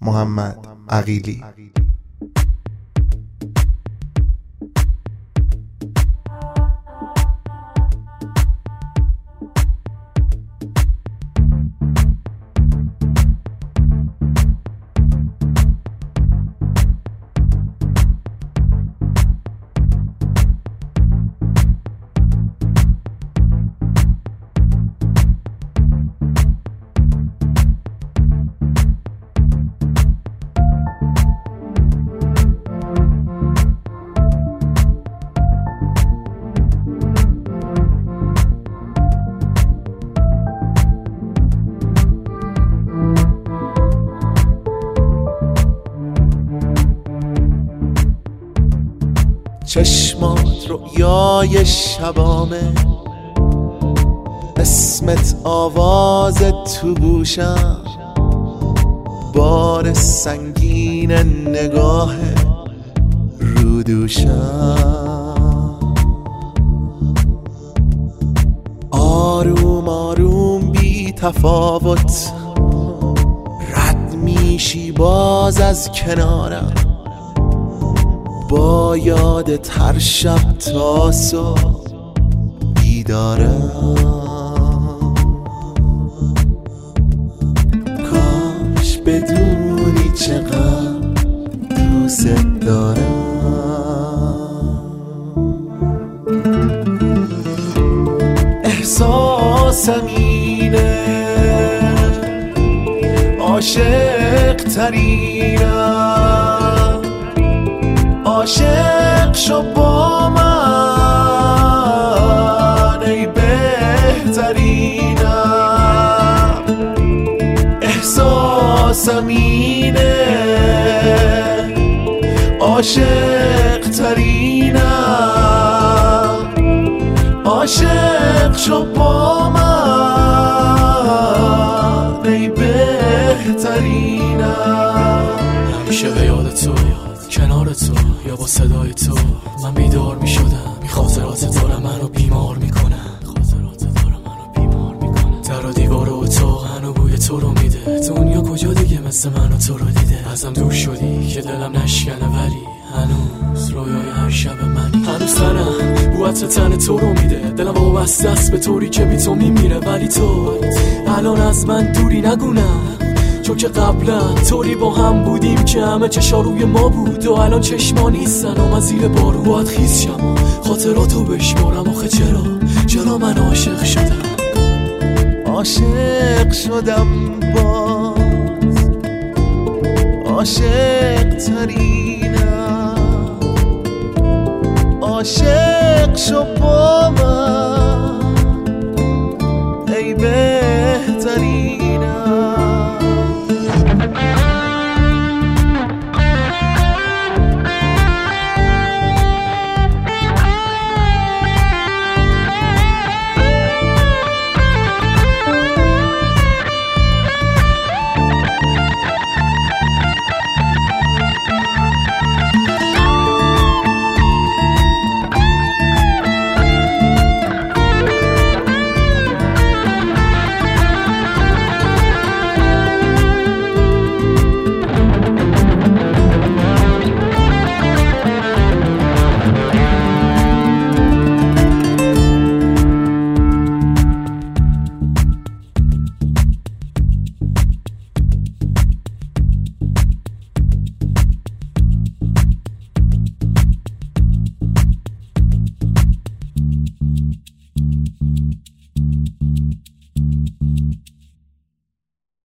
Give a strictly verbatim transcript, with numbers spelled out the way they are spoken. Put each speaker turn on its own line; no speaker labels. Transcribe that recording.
محمد عقیلی. چشمات رویای شبامه، اسمت آواز تو گوشم، بار سنگین نگاه رو دوشم. آروم آروم بی تفاوت رد میشی باز از کنارم، با یادت هر شب تا صبح بیدارم. کاش بدونی چقدر دوست دارم. احساسم اینه، عاشق ترینم، عاشق شو با من ای بهترینم. احساسم اینه، عاشق ترینم، عاشق شو با من ای بهترینم.
همیشه به یاد تو، کنار تو یا با صدای تو من بیدار می شدم. بی خاطرات دارم منو بیمار میکنم، خاطرات دارم منو بیمار میکنم. در و دیوار و تو هنو بوی تو رو میده. دنیا کجا دیگه مثل منو تو رو دیده. ازم دور شدی که دلم نشکنه، ولی هنوز رویای هر شب منی. هنوز تنم بوات تن تو رو میده. دلم وابسته است به طوری که بی تو میمیره، ولی تو الان از من دوری نگونم. چون که قبلا طوری با هم بودیم که همه چشا روی ما بود و الان چشما نیستن و من زیر بارون باید خیز شم. خاطراتو بشمارم آخه چرا چرا من عاشق شدم.
عاشق شدم باز، عاشق ترینم، عاشق شو با من ای بهترینم.